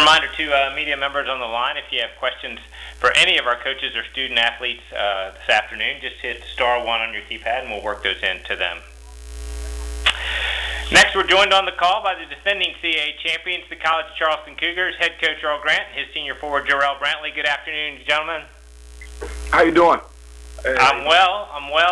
Reminder to media members on the line, if you have questions for any of our coaches or student athletes this afternoon, just hit *1 on your keypad and we'll work those into them. Next, we're joined on the call by the defending CAA champions, the College of Charleston Cougars, head coach Earl Grant, and his senior forward Jarrell Brantley. Good afternoon, gentlemen. How you doing? I'm well.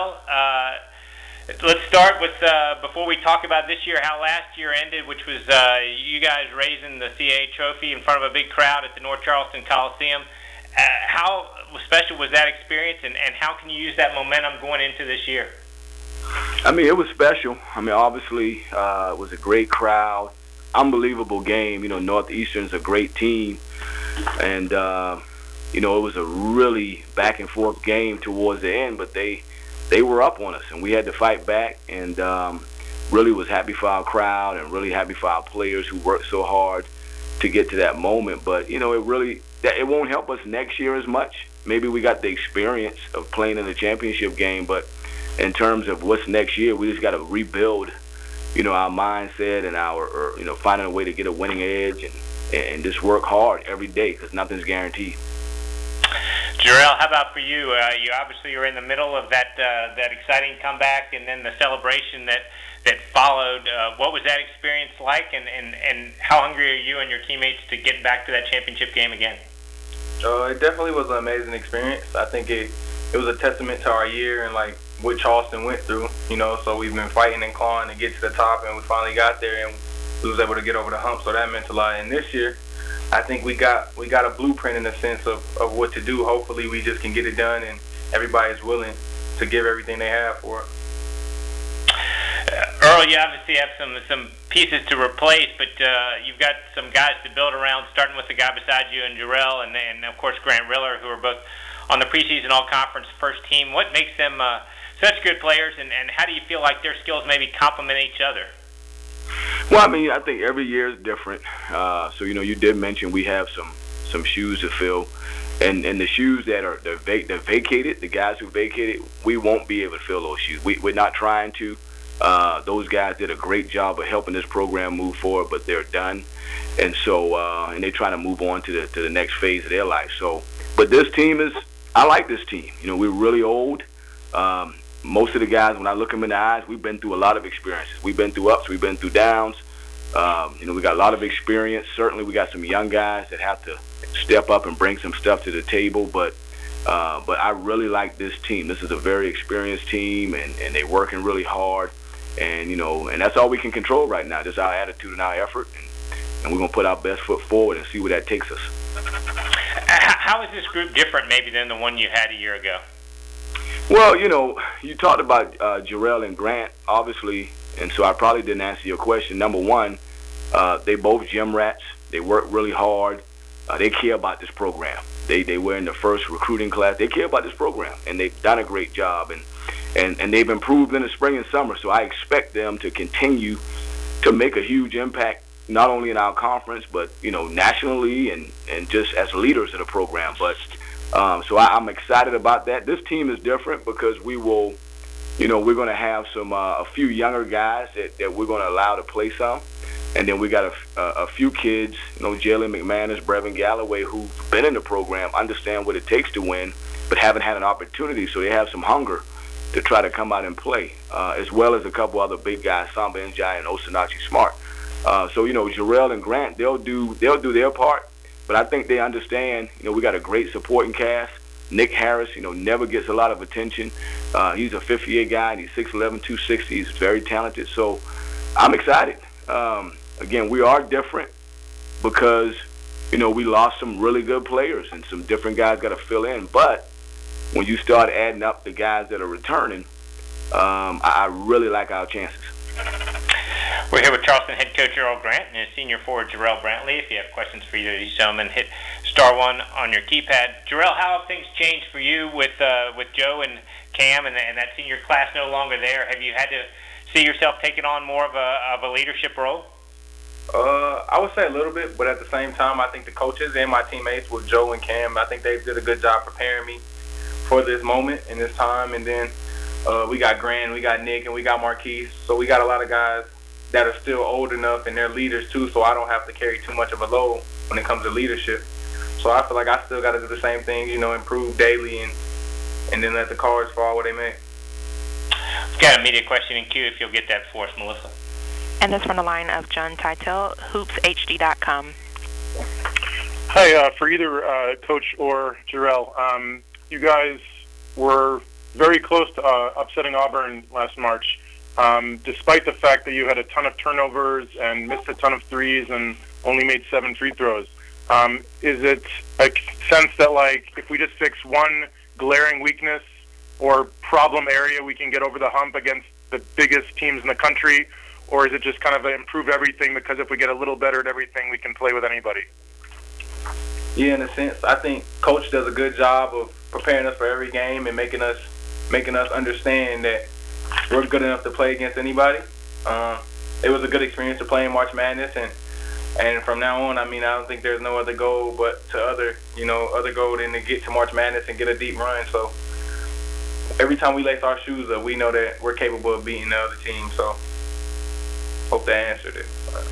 Let's start with, before we talk about this year, how last year ended, which was you guys raising the CAA trophy in front of a big crowd at the North Charleston Coliseum. How special was that experience, and how can you use that momentum going into this year? I mean, it was special. I mean, obviously, it was a great crowd, unbelievable game. You know, Northeastern's a great team, and you know, it was a really back and forth game towards the end, but they were up on us, and we had to fight back, and really was happy for our crowd and really happy for our players who worked so hard to get to that moment. But, you know, it won't help us next year as much. Maybe we got the experience of playing in the championship game, but in terms of what's next year, we just got to rebuild, you know, our mindset and our, you know, finding a way to get a winning edge and just work hard every day because nothing's guaranteed. Jarrell, how about for you? You obviously are in the middle of that exciting comeback and then the celebration that followed. What was that experience like, and how hungry are you and your teammates to get back to that championship game again? It definitely was an amazing experience. I think it was a testament to our year and like what Charleston went through. You know, so we've been fighting and clawing to get to the top, and we finally got there, and we was able to get over the hump. So that meant a lot. And this year, I think we got a blueprint in the sense of what to do. Hopefully we just can get it done, and everybody is willing to give everything they have for it. Earl, you obviously have some pieces to replace, but you've got some guys to build around, starting with the guy beside you and Jarrell, and of course Grant Riller, who are both on the preseason all-conference first team. What makes them such good players, and how do you feel like their skills maybe complement each other? Well, I mean, I think every year is different. So, you know, you did mention we have some shoes to fill. And the shoes that are vacated, the guys who vacated, we won't be able to fill those shoes. We're not trying to. Those guys did a great job of helping this program move forward, but they're done. And so, and they're trying to move on to the next phase of their life. So, but this team I like this team. You know, we're really old. Most of the guys, when I look them in the eyes, we've been through a lot of experiences. We've been through ups, we've been through downs. You know, we got a lot of experience. Certainly, we got some young guys that have to step up and bring some stuff to the table. But I really like this team. This is a very experienced team, and they're working really hard. And, you know, and that's all we can control right now, just our attitude and our effort. And we're going to put our best foot forward and see where that takes us. How is this group different maybe than the one you had a year ago? Well, you know, you talked about Jarrell and Grant, obviously, and so I probably didn't answer your question. Number one, they both gym rats. They work really hard. They care about this program. They were in the first recruiting class. They care about this program, and they've done a great job, and they've improved in the spring and summer. So I expect them to continue to make a huge impact, not only in our conference, but, you know, nationally and just as leaders of the program. But so I'm excited about that. This team is different because we will, you know, we're going to have a few younger guys that we're going to allow to play some. And then we got a few kids, you know, Jalen McManus, Brevin Galloway, who've been in the program, understand what it takes to win, but haven't had an opportunity. So they have some hunger to try to come out and play, as well as a couple other big guys, Samba Njai and Osinachi Smart. So, you know, Jarrell and Grant, they'll do their part. But I think they understand, you know, we got a great supporting cast. Nick Harris, you know, never gets a lot of attention. He's a fifth-year guy, and he's 6'11", 260. He's very talented. So I'm excited. Again, we are different because, you know, we lost some really good players, and some different guys got to fill in. But when you start adding up the guys that are returning, I really like our chances. We're here with Charleston head coach Earl Grant and his senior forward Jarrell Brantley. If you have questions for either of these gentlemen, hit *1 on your keypad. Jarrell, how have things changed for you with Joe and Cam and that senior class no longer there? Have you had to see yourself taking on more of a leadership role? I would say a little bit, but at the same time, I think the coaches and my teammates with Joe and Cam, I think they did a good job preparing me for this moment and this time. And then we got Grant, we got Nick, and we got Marquise. So we got a lot of guys that are still old enough, and they're leaders too, so I don't have to carry too much of a load. when it comes to leadership. So I feel like I still got to do the same thing, improve daily and then let the cards fall where they may. We've got a media question in queue if you'll get that for us, Melissa. And that's from the line of John Titel, hoopshd.com. Hi, for either Coach or Jarrell, you guys were very close to upsetting Auburn last March, despite the fact that you had a ton of turnovers and missed a ton of threes and only made 7 free throws. Is it a sense that, like, if we just fix one glaring weakness or problem area, we can get over the hump against the biggest teams in the country? Or is it just kind of improve everything, because if we get a little better at everything, we can play with anybody? Yeah, in a sense, I think Coach does a good job of preparing us for every game and making us understand that we're good enough to play against anybody. It was a good experience to play in March Madness, and from now on, I don't think there's no other goal but to other goal than to get to March Madness and get a deep run. So every time we lace our shoes up, we know that we're capable of beating the other team. So hope that answered it.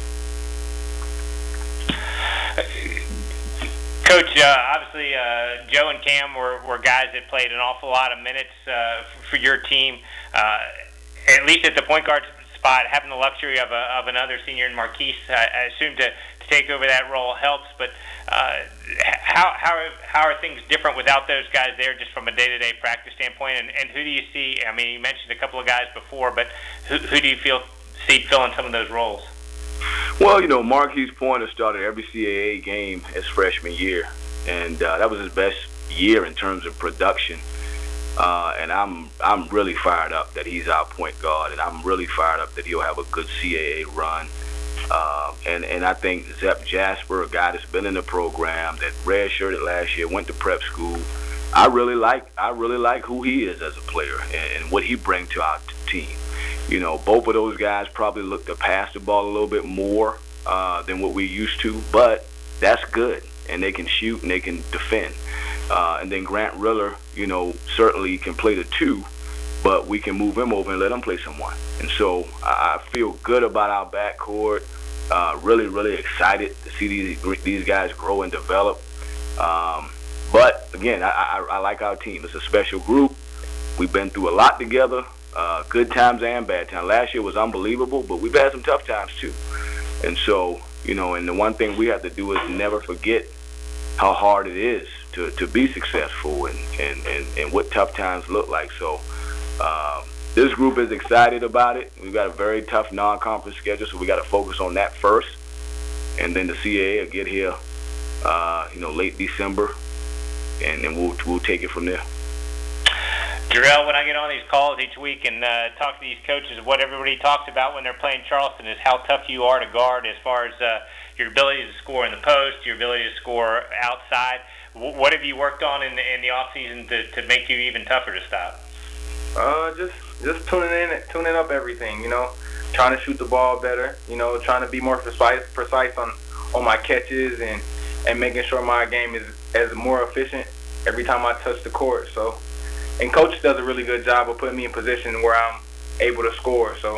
Coach, obviously Joe and Cam were guys that played an awful lot of minutes for your team. At least at the point guard spot, having the luxury of another senior in Marquise, I assume to take over that role helps. But how are things different without those guys there, just from a day-to-day practice standpoint? And who do you see? I mean, you mentioned a couple of guys before, but who do you see filling some of those roles? Well, Marquise Pointer started every CAA game his freshman year, and that was his best year in terms of production. And I'm really fired up that he's our point guard, and I'm really fired up that he'll have a good CAA run. And I think Zep Jasper, a guy that's been in the program, that redshirted last year, went to prep school. I really like who he is as a player and what he brings to our team. Both of those guys probably look to pass the ball a little bit more than what we used to, but that's good. And they can shoot and they can defend. And then Grant Riller, certainly can play the 2, but we can move him over and let him play someone. And so I feel good about our backcourt. Really, really excited to see these guys grow and develop. But again, I like our team. It's a special group. We've been through a lot together. Good times and bad times. Last year was unbelievable, but we've had some tough times too. And so, and the one thing we have to do is never forget how hard it is to be successful and what tough times look like. So this group is excited about it. We've got a very tough non-conference schedule, so we got to focus on that first. And then the CAA will get here, late December, and then we'll take it from there. Jarrell, when I get on these calls each week and talk to these coaches, what everybody talks about when they're playing Charleston is how tough you are to guard as far as your ability to score in the post, your ability to score outside. What have you worked on in the offseason to make you even tougher to stop? Just tuning up everything, trying to shoot the ball better, trying to be more precise on my catches and making sure my game is as more efficient every time I touch the court. So. And Coach does a really good job of putting me in position where I'm able to score. So,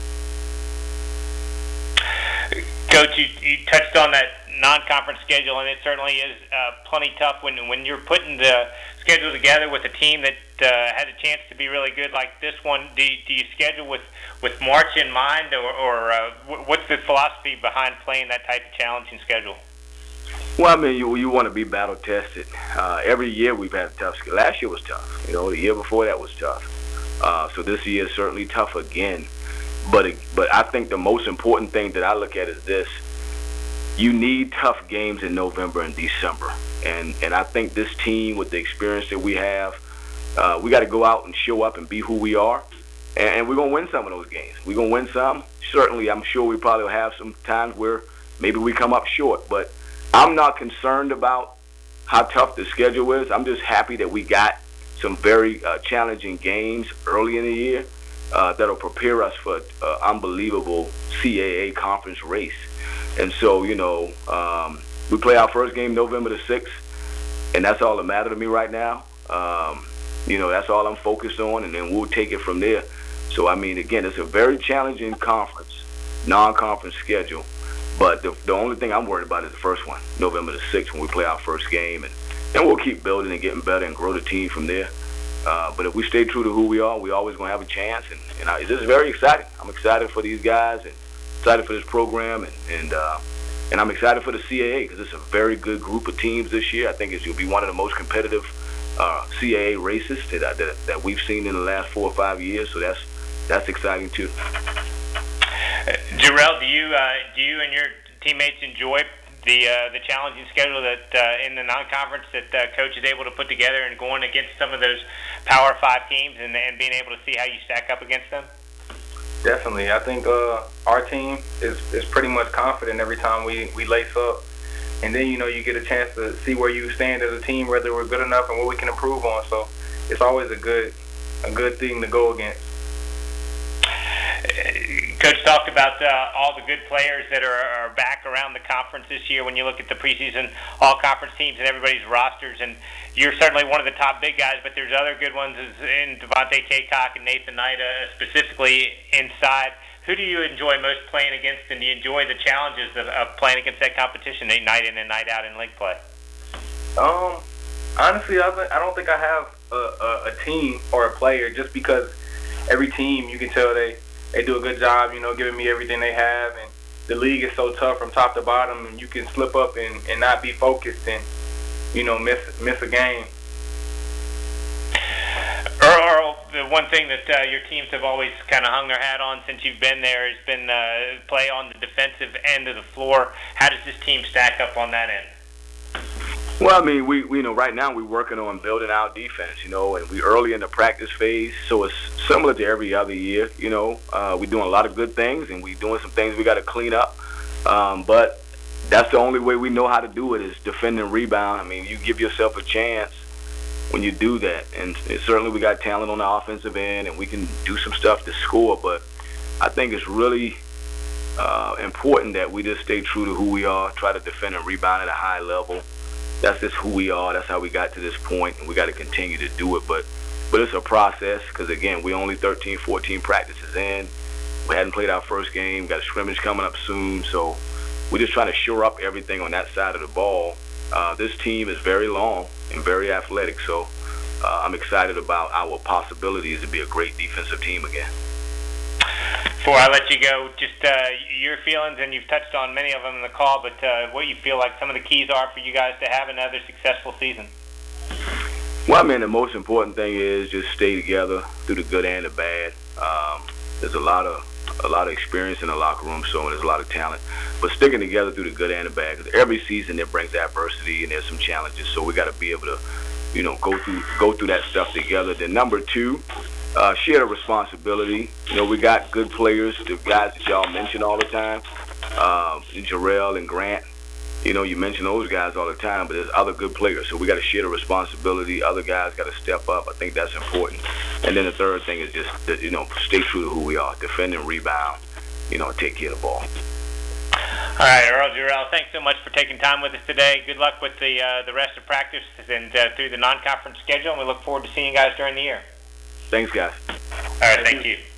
Coach, you touched on that non-conference schedule, and it certainly is plenty tough when you're putting the schedule together with a team that has a chance to be really good like this one. Do you schedule with March in mind, or what's the philosophy behind playing that type of challenging schedule? Well, you want to be battle tested. Every year we've had a tough schedule. Last year was tough. The year before that was tough. So this year is certainly tough again. But I think the most important thing that I look at is this: you need tough games in November and December. And I think this team, with the experience that we have, we got to go out and show up and be who we are. And we're gonna win some of those games. We're gonna win some. Certainly, I'm sure we probably will have some times where maybe we come up short, but I'm not concerned about how tough the schedule is. I'm just happy that we got some very challenging games early in the year that'll prepare us for an unbelievable CAA conference race. And so, we play our first game November the 6th, and that's all that matters to me right now. That's all I'm focused on, and then we'll take it from there. So, again, it's a very challenging conference, non-conference schedule. But the only thing I'm worried about is the first one, November the 6th, when we play our first game. And then we'll keep building and getting better and grow the team from there. But if we stay true to who we are, we always going to have a chance. And it's just very exciting. I'm excited for these guys and excited for this program. And I'm excited for the CAA because it's a very good group of teams this year. I think it'll be one of the most competitive CAA races that we've seen in the last 4 or 5 years. So that's exciting too. Jarrell, do you and your teammates enjoy the challenging schedule that in the non-conference that coach is able to put together and going against some of those Power 5 teams and being able to see how you stack up against them? Definitely. I think our team is pretty much confident every time we lace up. And then, you get a chance to see where you stand as a team, whether we're good enough and what we can improve on. So it's always a good thing to go against. Coach talked about all the good players that are back around the conference this year when you look at the preseason all-conference teams and everybody's rosters. And you're certainly one of the top big guys, but there's other good ones in Devontae Kaycock and Nathan Knight, specifically inside. Who do you enjoy most playing against, and do you enjoy the challenges of playing against that competition night in and night out in league play? Honestly, I don't think I have a team or a player, just because every team, you can tell they do a good job, giving me everything they have. And the league is so tough from top to bottom, and you can slip up and not be focused and, miss a game. Earl, the one thing that your teams have always kind of hung their hat on since you've been there has been play on the defensive end of the floor. How does this team stack up on that end? Well, I mean, we right now we're working on building our defense, and we early in the practice phase, so it's similar to every other year. We're doing a lot of good things, and we're doing some things we got to clean up. But that's the only way we know how to do it, is defend and rebound. I mean, you give yourself a chance when you do that, and certainly we got talent on the offensive end, and we can do some stuff to score. But I think it's really important that we just stay true to who we are, try to defend and rebound at a high level. That's just who we are. That's how we got to this point, and we got to continue to do it. But it's a process because, again, we only 13, 14 practices in. We hadn't played our first game. We got a scrimmage coming up soon. So we're just trying to shore up everything on that side of the ball. This team is very long and very athletic, so I'm excited about our possibilities to be a great defensive team again. Before I let you go, just your feelings, and you've touched on many of them in the call, but what you feel like some of the keys are for you guys to have another successful season? Well, I mean, the most important thing is just stay together through the good and the bad. There's a lot of experience in the locker room, so there's a lot of talent. But sticking together through the good and the bad, because every season there brings adversity and there's some challenges, so we got to be able to, go through that stuff together. Then number two, share the responsibility. We got good players, the guys that y'all mention all the time, Jarrell and Grant. You mention those guys all the time, but there's other good players, so we got to share the responsibility. Other guys got to step up. I think that's important. And then the third thing is just, stay true to who we are, defend and rebound, take care of the ball. All right, Earl, Jarrell, thanks so much for taking time with us today. Good luck with the rest of practice and through the non-conference schedule, and we look forward to seeing you guys during the year. Thanks, guys. All right, thank you.